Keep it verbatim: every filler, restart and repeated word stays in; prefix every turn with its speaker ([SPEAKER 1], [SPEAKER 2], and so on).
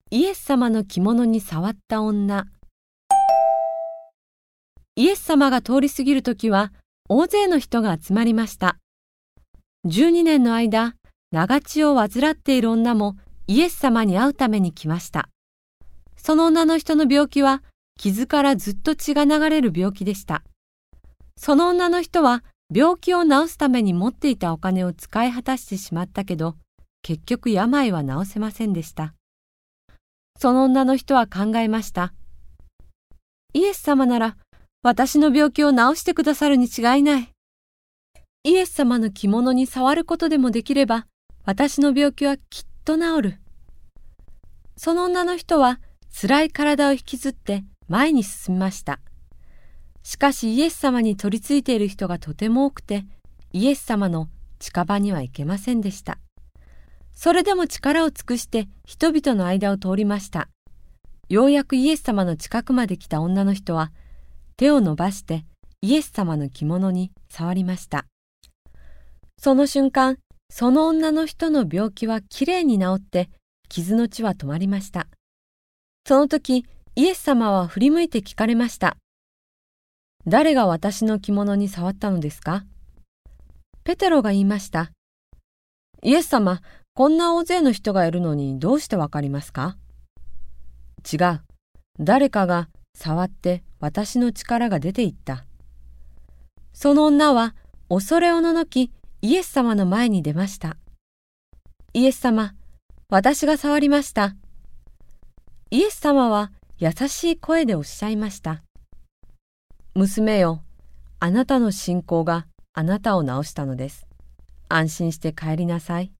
[SPEAKER 1] イエス様の着物に触った女。イエス様が通り過ぎるときは、大勢の人が集まりました。じゅうにねんの間、長血を患っている女もイエス様に会うために来ました。その女の人の病気は、傷からずっと血が流れる病気でした。その女の人は、病気を治すために持っていたお金を使い果たしてしまったけど、結局病は治せませんでした。その女の人は考えました。イエス様なら、私の病気を治してくださるに違いない。イエス様の着物に触ることでもできれば、私の病気はきっと治る。その女の人は、辛い体を引きずって前に進みました。しかしイエス様に取り付いている人がとても多くて、イエス様の近場には行けませんでした。それでも力を尽くして人々の間を通りました。ようやくイエス様の近くまで来た女の人は、手を伸ばしてイエス様の着物に触りました。その瞬間、その女の人の病気はきれいに治って、傷の血は止まりました。その時、イエス様は振り向いて聞かれました。誰が私の着物に触ったのですか？ペテロが言いました。イエス様、こんな大勢の人がいるのにどうしてわかりますか？違う。誰かが触って私の力が出ていった。その女は恐れおののきイエス様の前に出ました。イエス様、私が触りました。イエス様は優しい声でおっしゃいました。娘よ、あなたの信仰があなたを治したのです。安心して帰りなさい。